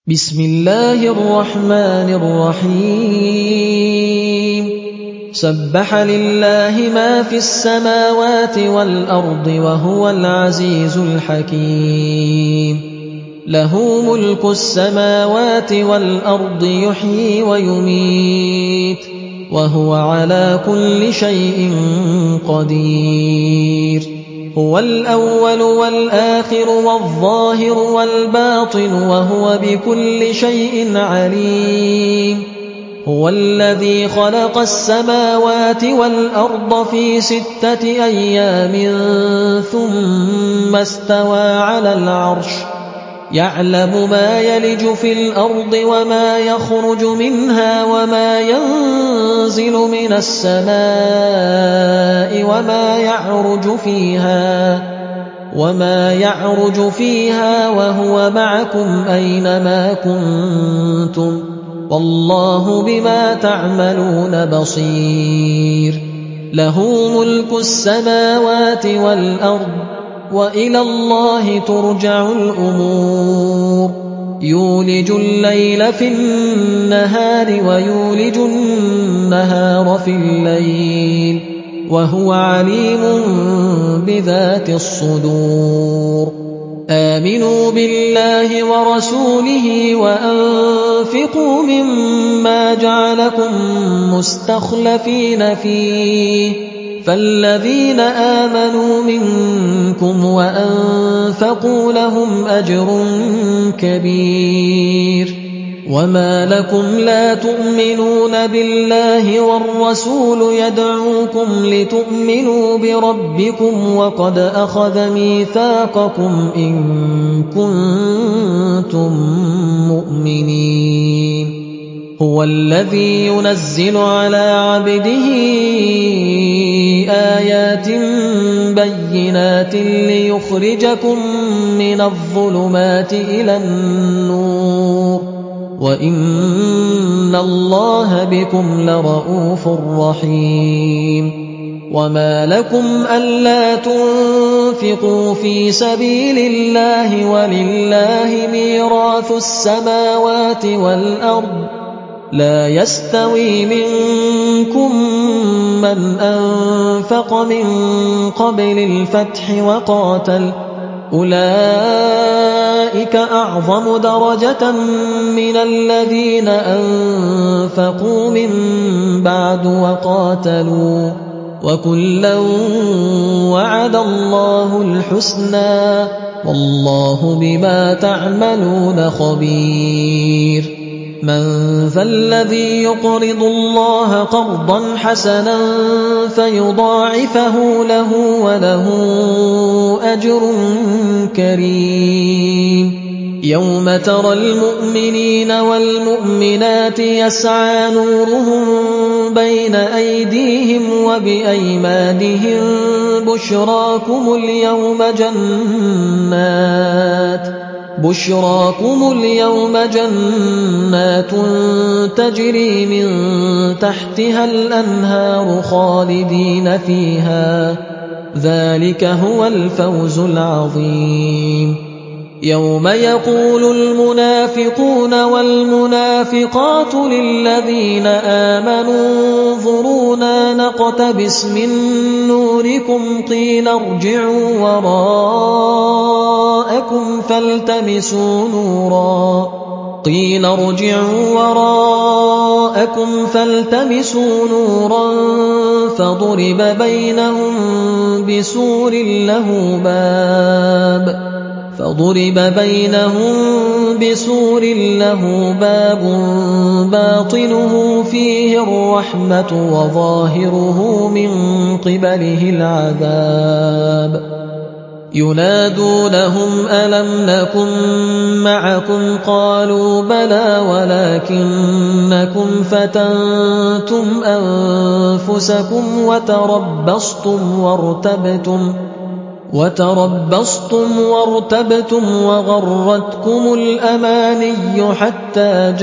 بسم الله الرحمن الرحيم سبح لله ما في السماوات والأرض وهو العزيز الحكيم له ملك السماوات والأرض يحيي ويميت وهو على كل شيء قدير هو الأول والآخر والظاهر والباطن وهو بكل شيء عليم هو الذي خلق السماوات والأرض في 6 أيام ثم استوى على العرش يعلم ما يلج في الأرض وما يخرج منها وما ينزل من السماء وما يعرج فيها وهو معكم أينما كنتم والله بما تعملون بصير له ملك السماوات والأرض وإلى الله ترجع الأمور يولج الليل في النهار ويولج النهار في الليل وهو عليم بذات الصدور آمنوا بالله ورسوله وأنفقوا مما جعلكم مستخلفين فيه فالذين آمنوا منكم وأنفقوا لهم أجر كبير وما لكم لا تؤمنون بالله والرسول يدعوكم لتؤمنوا بربكم وقد أخذ ميثاقكم إن كنتم مؤمنين هو الذي ينزل على عبده آيات بينات ليخرجكم من الظلمات إلى النور وإن الله بكم لرءوف رحيم وما لكم ألا تنفقوا في سبيل الله ولله ميراث السماوات والأرض لا يستوي منكم من أنفق من قبل الفتح وقاتل أولئك أعظم درجة من الذين أنفقوا من بعد وقاتلوا وكلا وعد الله الحسنى والله بما تعملون خبير من ذا الذي يقرض الله قرضا حسنا فيضاعفه له وله أجر كريم يوم ترى المؤمنين والمؤمنات يسعى نورهم بين أيديهم وبأيمانهم بشراكم اليوم جنات تجري من تحتها الأنهار خالدين فيها ذلك هو الفوز العظيم يوم يقول المنافقون والمنافقات للذين آمنوا انظرونا نقتبس من نوركم قيل ارجعوا وراءكم فالتمسوا نورا فضرب بينهم بسور له باب باطنه فيه الرحمة وظاهره من قبله العذاب ينادونهم ألم نكن معكم قالوا بلى ولكنكم فتنتم أنفسكم وتربصتم وارتبتم وغرتكم الأماني حتى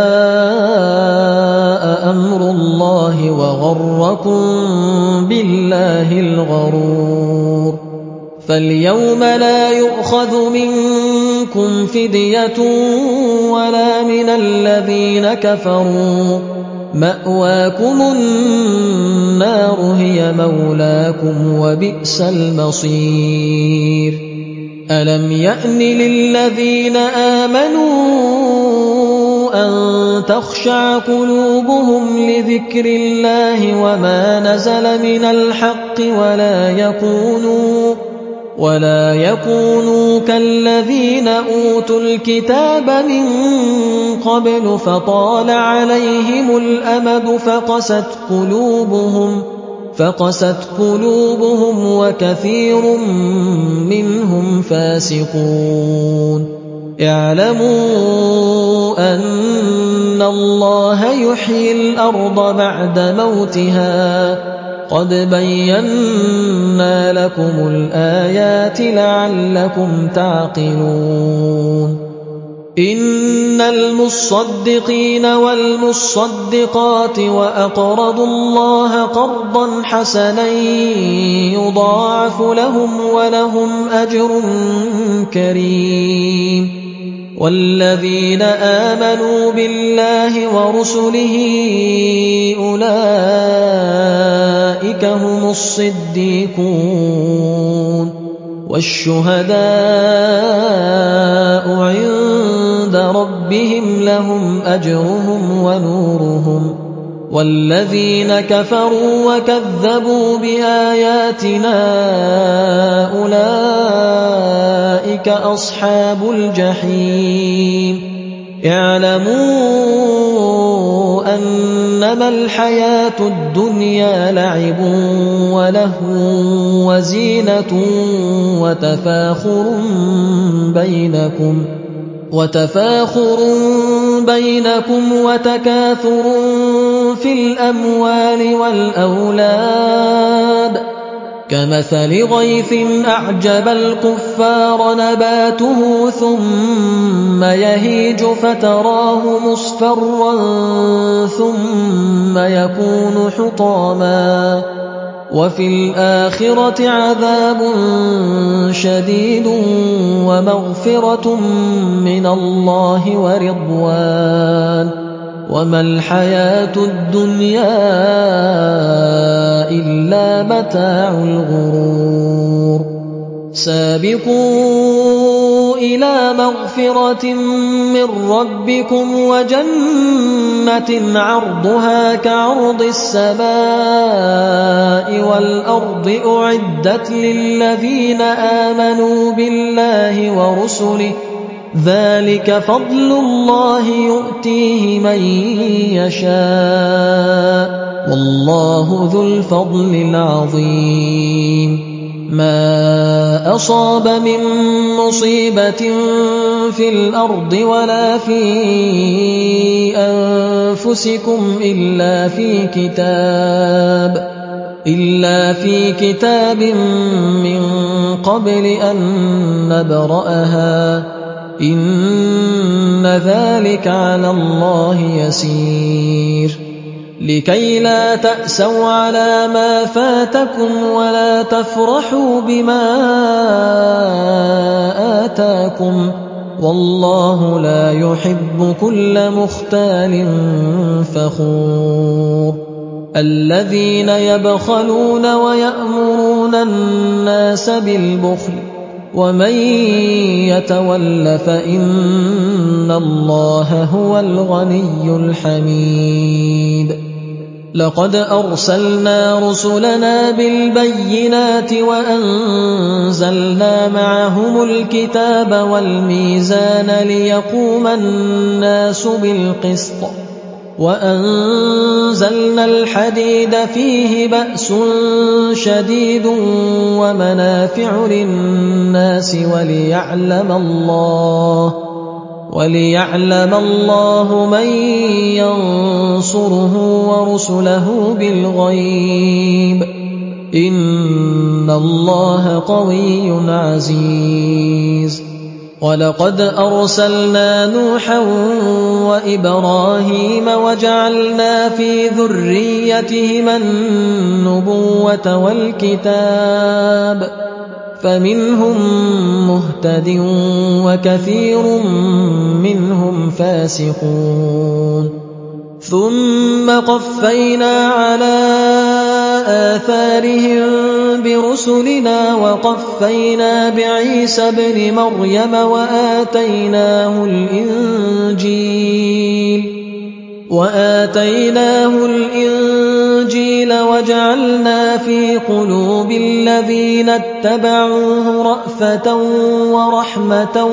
جاء أمر الله وغركم بالله الغرور فاليوم لا يؤخذ منكم فدية ولا مِنَ الَّذِينَ كَفَرُوا مَأْوَاكُمُ النَّارُ هِيَ مَوْلَاكُمْ وَبِئْسَ الْمَصِيرُ أَلَمْ يَأْنِ لِلَّذِينَ آمَنُوا أَن تَخْشَعَ قُلُوبُهُمْ لِذِكْرِ اللَّهِ وَمَا نَزَلَ مِنَ الْحَقِّ وَلَا يَكُونُوا كَالَّذِينَ أُوتُوا الْكِتَابَ مِن قَبْلُ فَطَالَ عَلَيْهِمُ الْأَمَدُ فَقَسَتْ قُلُوبُهُمْ وَكَثِيرٌ مِّنْهُمْ فَاسِقُونَ اعْلَمُوا أَنَّ اللَّهَ يُحْيِي الْأَرْضَ بَعْدَ مَوْتِهَا قَدْ بَيَّنَّا لَكُمُ الْآيَاتِ لَعَلَّكُمْ تعْقِلُونَ إِنَّ الْمُصَّدِّقِينَ وَالْمُصَّدِّقَاتِ وَأَقْرَضُوا اللَّهَ قَرْضًا حَسَنًا يُضَاعَفُ لَهُمْ وَلَهُمْ أَجْرٌ كَرِيمٌ وَالَّذِينَ آمَنُوا بِاللَّهِ وَرُسُلِهِ أُولَئِكَ هُمُ الصِّدِّيقُونَ وَالشُّهَدَاءُ عِندَ رَبِّهِمْ لَهُمْ أَجْرُهُمْ وَنُورُهُمْ وَالَّذِينَ كَفَرُوا وَكَذَّبُوا بِآيَاتِنَا أُولَئِكَ أَصْحَابُ الْجَحِيمِ اعْلَمُوا أَنَّمَا الْحَيَاةُ الدُّنْيَا لَعِبٌ وَلَهْوٌ وَزِينَةٌ وَتَفَاخُرٌ بَيْنَكُمْ وَتَكَاثُرٌ فِي الْأَمْوَالِ وَالْأَوْلَادِ كَمَثَلِ غَيْثٍ أَعْجَبَ الْكُفَّارَ نَبَاتُهُ ثُمَّ يَهِيجُ فَتَرَاهُ مُصْفَرًّا ثُمَّ يَكُونُ حُطَامًا وَفِي الْآخِرَةِ عَذَابٌ شَدِيدٌ وَمَغْفِرَةٌ مِّنَ اللَّهِ وَرِضْوَانٌ وَمَا الْحَيَاةُ الدُّنْيَا إِلَّا مَتَاعُ الْغُرُورِ سَابِقُوا إِلَىٰ مَغْفِرَةٍ مِّن رَّبِّكُمْ وَجَنَّةٍ عَرْضُهَا كَعَرْضِ السَّمَاءِ وَالْأَرْضِ أُعِدَّتْ لِلَّذِينَ آمَنُوا بِاللَّهِ وَرُسُلِهِ ۚ ذَٰلِكَ فَضْلُ اللَّهِ يُؤْتِيهِ مَن يَشَاءُ ۚ وَاللَّهُ ذُو الْفَضْلِ الْعَظِيمِ مَا أَصَابَ مِن مُّصِيبَةٍ فِي الْأَرْضِ وَلَا فِي أَنفُسِكُمْ إِلَّا في كِتَابٍ مِّن قَبْلِ أَن نَّبْرَأَهَا ۚ إِنَّ ذَٰلِكَ عَلَى اللَّهِ يَسِيرٌ لِكَيْ لَا تَأْسَوْا عَلَىٰ مَا فَاتَكُمْ وَلَا تَفْرَحُوا بِمَا آتَاكُمْ ۗ وَاللَّهُ لَا يُحِبُّ كُلَّ مُخْتَالٍ فَخُورٍ الَّذِينَ يَبْخَلُونَ وَيَأْمُرُونَ النَّاسَ بِالْبُخْلِ ۗ وَمَن يَتَوَلَّ فَإِنَّ اللَّهَ هُوَ الْغَنِيُّ الْحَمِيدُ لَقَدْ أَرْسَلْنَا رُسُلَنَا بِالْبَيِّنَاتِ وَأَنزَلْنَا مَعَهُمُ الْكِتَابَ وَالْمِيزَانَ لِيَقُومَ النَّاسُ بِالْقِسْطِ ۖ وَأَنزَلْنَا الْحَدِيدَ فِيهِ بَأْسٌ شَدِيدٌ وَمَنَافِعُ لِلنَّاسِ وَلِيَعْلَمَ اللَّهُ مَن يَنصُرُهُ وَرُسُلَهُ بِالْغَيْبِ ۚ إِنَّ اللَّهَ قَوِيٌّ عَزِيزٌ وَلَقَدْ أَرْسَلْنَا نُوحًا وَإِبْرَاهِيمَ وَجَعَلْنَا فِي ذُرِّيَّتِهِمَا النُّبُوَّةَ وَالْكِتَابَ ۖ فمنهم مهتد وكثير منهم فاسقون ثم قفينا على آثارهم برسلنا وقفينا بعيسى ابن مريم وآتيناه الإنجيل وجعلنا في قلوب الذين اتبعوه رأفة ورحمة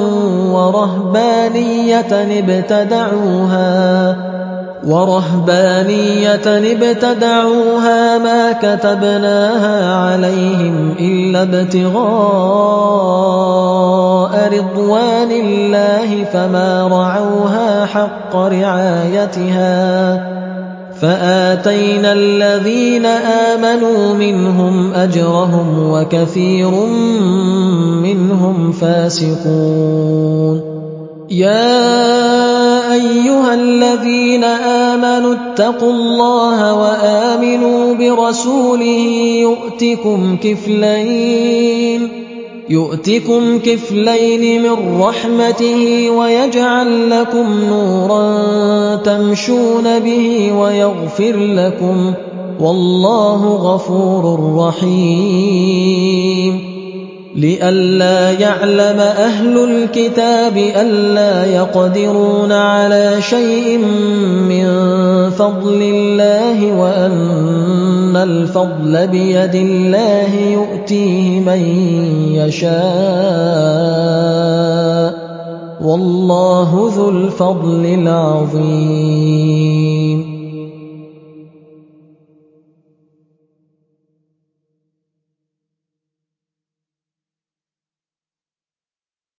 ورهبانية ابتدعوها ما كتبناها عليهم إلا ابتغاء رضوان الله فما رعوها حق رعايتها فآتينا الذين آمنوا منهم أجرهم وكثير منهم فاسقون يا أيها الذين آمنوا اتقوا الله وآمنوا برسوله يؤتكم كفلين من رحمته ويجعل لكم نورا تمشون به ويغفر لكم والله غفور رحيم لئلا يعلم أهل الكتاب ألا يقدرون على شيء من فضل الله وأن الفضل بيد الله يؤتيه من يشاء والله ذو الفضل العظيم